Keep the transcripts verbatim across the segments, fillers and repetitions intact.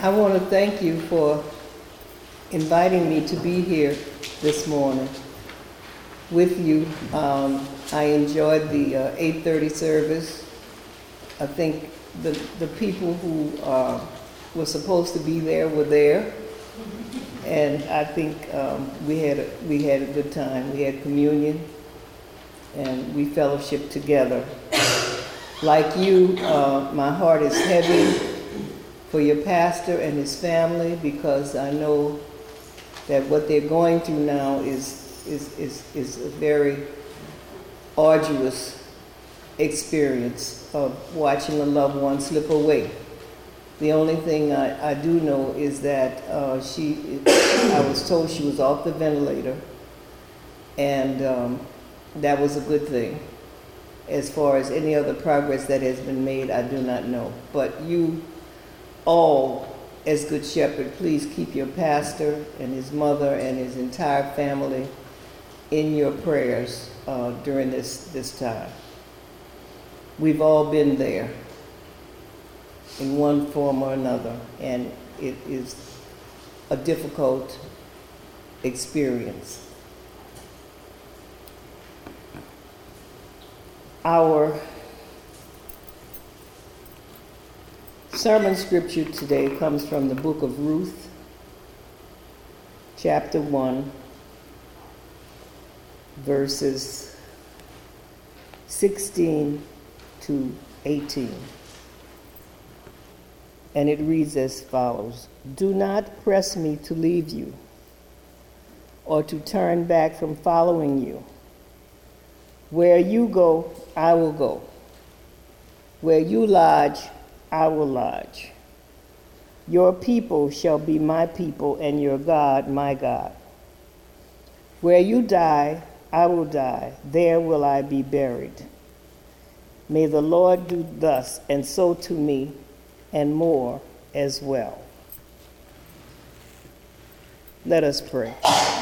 I want to thank you for inviting me to be here this morning with you. Um, I enjoyed the uh, eight thirty service. I think the, the people who uh, were supposed to be there were there. And I think um, we had a, we had a good time. We had communion and we fellowshiped together. Like you, uh, my heart is heavy for your pastor and his family, because I know that what they're going through now is, is, is, is a very arduous experience of watching a loved one slip away. The only thing I, I do know is that uh, she, I was told she was off the ventilator, and um, that was a good thing. As far as any other progress that has been made, I do not know. But you all, as Good Shepherd, please keep your pastor and his mother and his entire family in your prayers uh, during this, this time. We've all been there in one form or another, and it is a difficult experience. Our sermon scripture today comes from the book of Ruth, chapter one, verses sixteen to eighteen. And it reads as follows: "Do not press me to leave you or to turn back from following you. Where you go, I will go. Where you lodge, I will lodge. Your people shall be my people, and your God my God. Where you die, I will die. There will I be buried. May the Lord do thus and so to me, and more as well." Let us pray.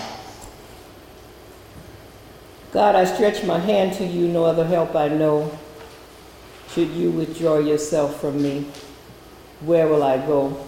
God, I stretch my hand to you, no other help I know. Should you withdraw yourself from me, where will I go?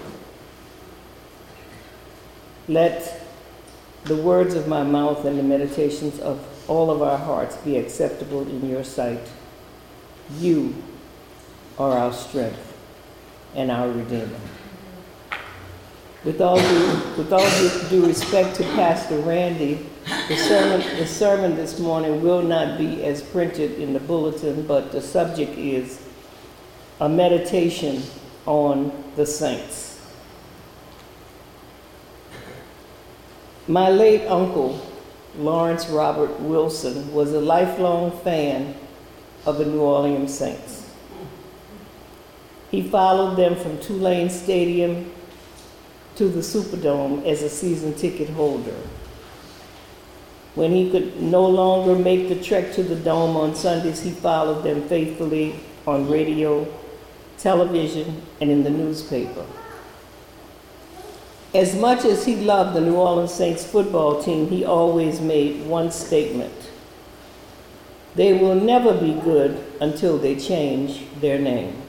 Let the words of my mouth and the meditations of all of our hearts be acceptable in your sight. You are our strength and our Redeemer. With all due, with all due, due respect to Pastor Randy, the sermon, the sermon this morning will not be as printed in the bulletin, but the subject is a meditation on the saints. My late uncle, Lawrence Robert Wilson, was a lifelong fan of the New Orleans Saints. He followed them from Tulane Stadium to the Superdome as a season ticket holder. When he could no longer make the trek to the Dome on Sundays, he followed them faithfully on radio, television, and in the newspaper. As much as he loved the New Orleans Saints football team, he always made one statement: they will never be good until they change their name.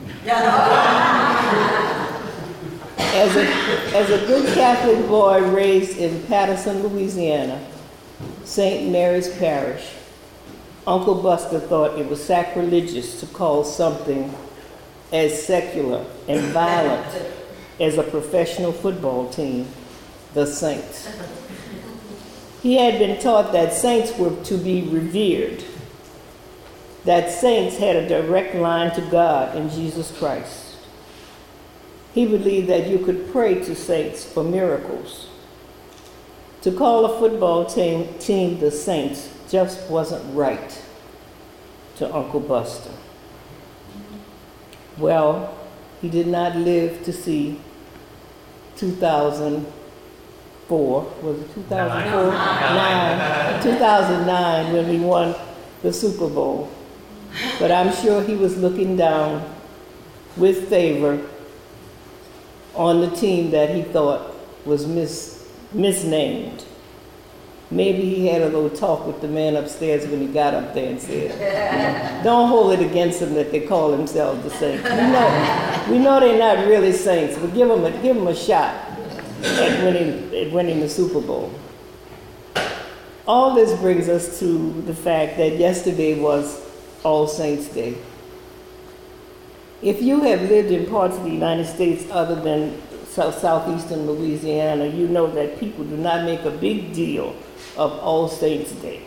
As a, as a good Catholic boy raised in Patterson, Louisiana, Saint Mary's Parish, Uncle Buster thought it was sacrilegious to call something as secular and violent as a professional football team the Saints. He had been taught that saints were to be revered, that saints had a direct line to God in Jesus Christ. He believed that you could pray to saints for miracles. To call a football team, team the Saints just wasn't right to Uncle Buster. Well, he did not live to see two thousand four, was it two thousand four? Nine. two thousand nine, when we won the Super Bowl. But I'm sure he was looking down with favor on the team that he thought was mis- misnamed. Maybe he had a little talk with the man upstairs when he got up there and said, don't hold it against them that they call themselves the Saints. You know, We know they're not really saints, but give them a, give them a shot at winning, at winning the Super Bowl. All this brings us to the fact that yesterday was All Saints' Day. If you have lived in parts of the United States other than south, southeastern Louisiana, you know that people do not make a big deal of All Saints' Day.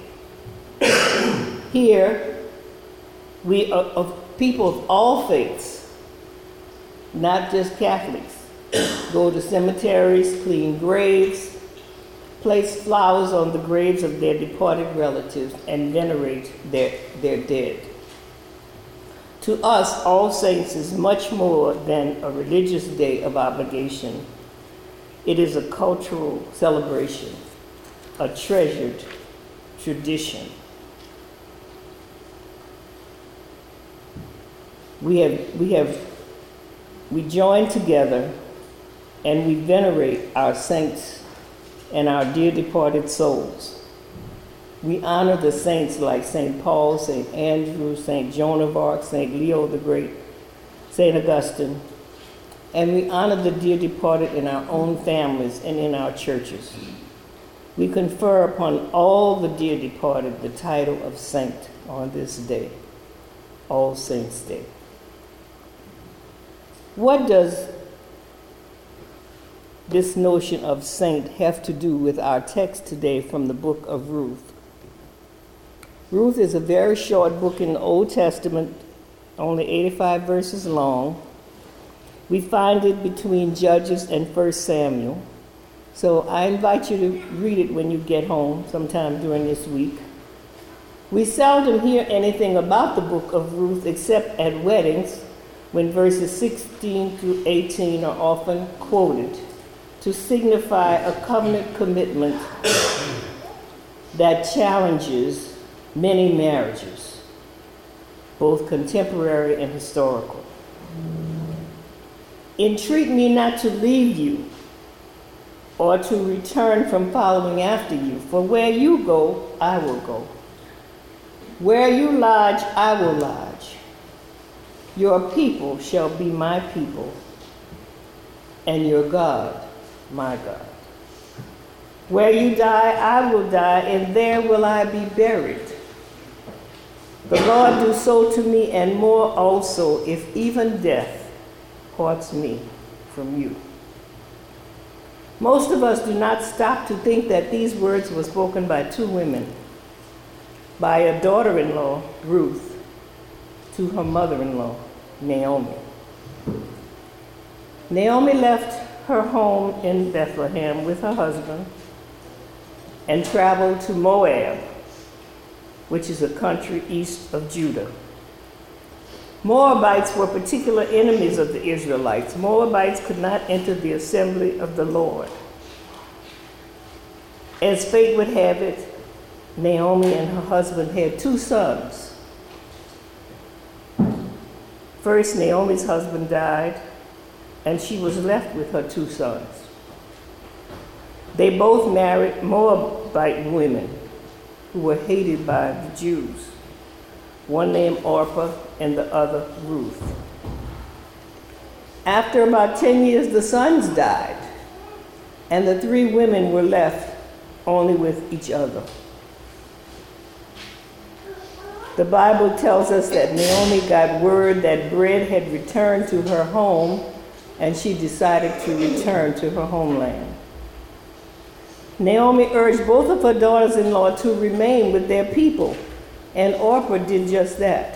Here, we are of people of all faiths, not just Catholics, go to cemeteries, clean graves, place flowers on the graves of their departed relatives, and venerate their, their dead. To us, All Saints is much more than a religious day of obligation. It is a cultural celebration, a treasured tradition. We have, we have, we join together and we venerate our saints and our dear departed souls. We honor the saints like Saint Paul, Saint Andrew, Saint Joan of Arc, Saint Leo the Great, Saint Augustine, and we honor the dear departed in our own families and in our churches. We confer upon all the dear departed the title of saint on this day, All Saints' Day. What does this notion of saint have to do with our text today from the book of Ruth? Ruth is a very short book in the Old Testament, only eighty-five verses long. We find it between Judges and First Samuel. So I invite you to read it when you get home sometime during this week. We seldom hear anything about the book of Ruth except at weddings, when verses sixteen through eighteen are often quoted to signify a covenant commitment that challenges many marriages, both contemporary and historical. Entreat me not to leave you or to return from following after you, for where you go, I will go. Where you lodge, I will lodge. Your people shall be my people, and your God, my God. Where you die, I will die, and there will I be buried. The Lord do so to me, and more also, if even death parts me from you. Most of us do not stop to think that these words were spoken by two women, by a daughter-in-law, Ruth, to her mother-in-law, Naomi. Naomi left her home in Bethlehem with her husband and traveled to Moab, which is a country east of Judah. Moabites were particular enemies of the Israelites. Moabites could not enter the assembly of the Lord. As fate would have it, Naomi and her husband had two sons. First, Naomi's husband died, and she was left with her two sons. They both married Moabite women who were hated by the Jews, one named Orpah and the other Ruth. After about ten years, the sons died, and the three women were left only with each other. The Bible tells us that Naomi got word that bread had returned to her home, and she decided to return to her homeland. Naomi urged both of her daughters-in-law to remain with their people, and Orpah did just that.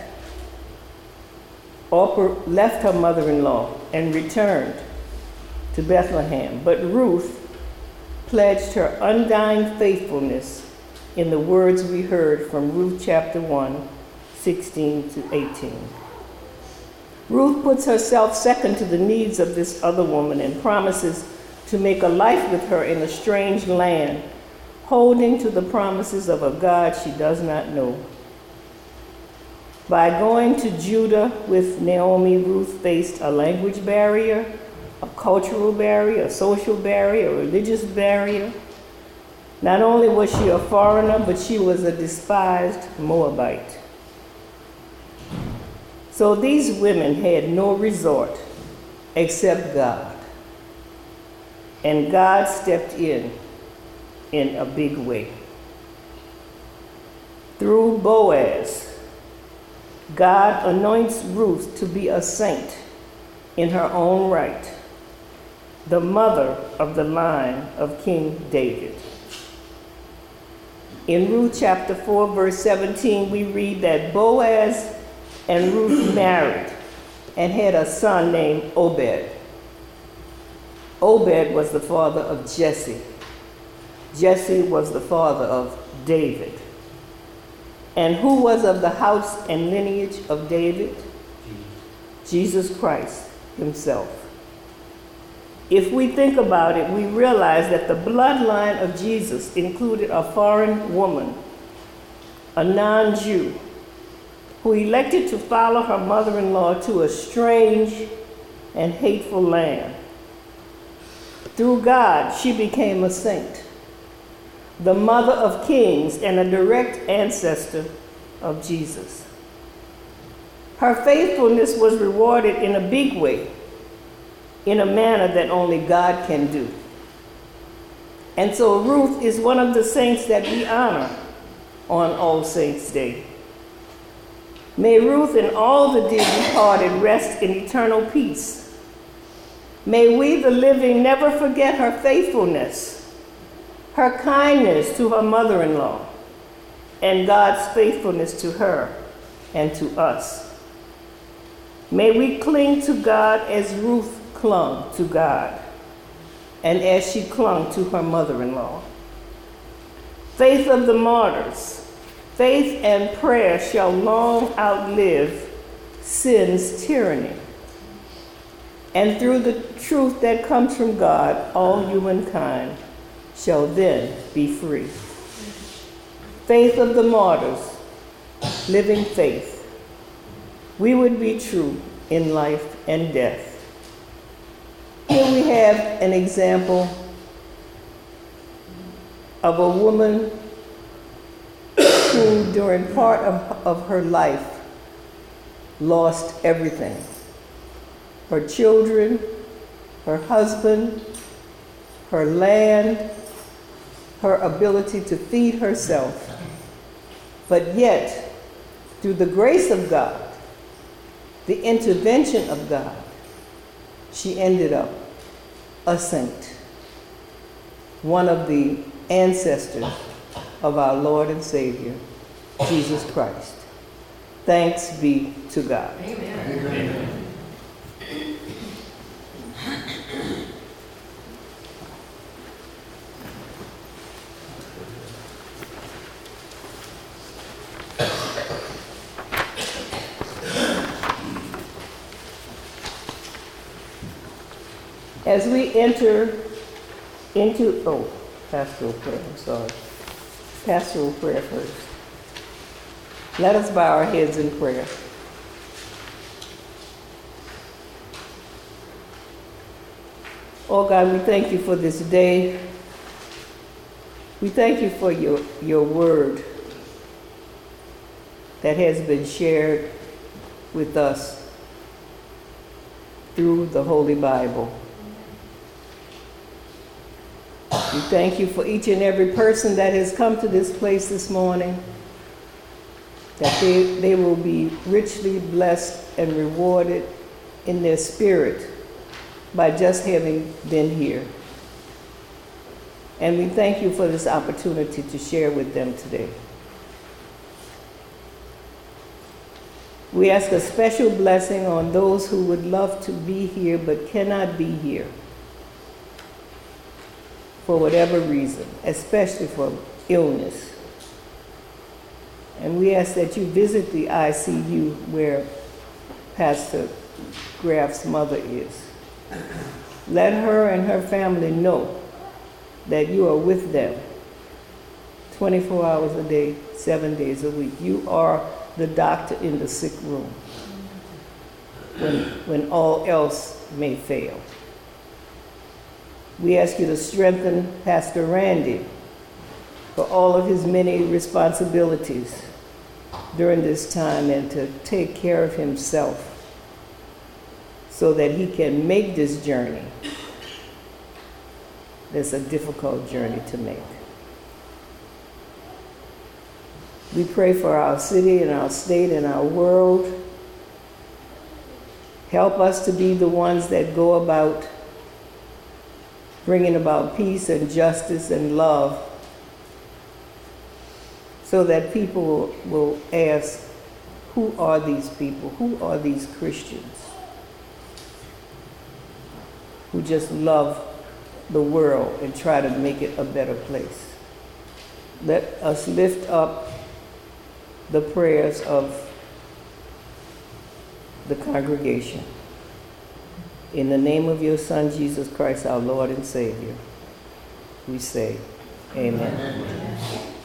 Orpah left her mother-in-law and returned to Bethlehem, but Ruth pledged her undying faithfulness in the words we heard from Ruth chapter one, sixteen to eighteen. Ruth puts herself second to the needs of this other woman and promises to make a life with her in a strange land, holding to the promises of a God she does not know. By going to Judah with Naomi, Ruth faced a language barrier, a cultural barrier, a social barrier, a religious barrier. Not only was she a foreigner, but she was a despised Moabite. So these women had no resort except God. And God stepped in in a big way. Through Boaz, God anoints Ruth to be a saint in her own right, the mother of the line of King David. In Ruth chapter four, verse seventeen, we read that Boaz and Ruth married and had a son named Obed. Obed was the father of Jesse. Jesse was the father of David. And who was of the house and lineage of David? Jesus Christ himself. If we think about it, we realize that the bloodline of Jesus included a foreign woman, a non-Jew, who elected to follow her mother-in-law to a strange and hateful land. Through God, she became a saint, the mother of kings and a direct ancestor of Jesus. Her faithfulness was rewarded in a big way, in a manner that only God can do. And so Ruth is one of the saints that we honor on All Saints' Day. May Ruth and all the dear departed rest in eternal peace. May we, the living, never forget her faithfulness, her kindness to her mother-in-law, and God's faithfulness to her and to us. May we cling to God as Ruth clung to God, and as she clung to her mother-in-law. Faith of the martyrs, faith and prayer shall long outlive sin's tyranny. And through the truth that comes from God, all humankind shall then be free. Faith of the martyrs, living faith, we would be true in life and death. Here we have an example of a woman who, during part of, of her life, lost everything. Her children, her husband, her land, her ability to feed herself. But yet, through the grace of God, the intervention of God, she ended up a saint, one of the ancestors of our Lord and Savior, Jesus Christ. Thanks be to God. Amen. Amen. As we enter into, oh, pastoral prayer, I'm sorry. Pastoral prayer first. Let us bow our heads in prayer. Oh God, we thank you for this day. We thank you for your, your word that has been shared with us through the Holy Bible. We thank you for each and every person that has come to this place this morning, that they, they will be richly blessed and rewarded in their spirit by just having been here. And we thank you for this opportunity to share with them today. We ask a special blessing on those who would love to be here but cannot be here for whatever reason, especially for illness. And we ask that you visit the I C U where Pastor Graff's mother is. Let her and her family know that you are with them twenty-four hours a day, seven days a week. You are the doctor in the sick room when, when all else may fail. We ask you to strengthen Pastor Randy for all of his many responsibilities during this time and to take care of himself so that he can make this journey. It's a difficult journey to make. We pray for our city and our state and our world. Help us to be the ones that go about bringing about peace and justice and love, so that people will ask, who are these people? Who are these Christians who just love the world and try to make it a better place? Let us lift up the prayers of the congregation. In the name of your Son, Jesus Christ, our Lord and Savior, we say, amen. Amen.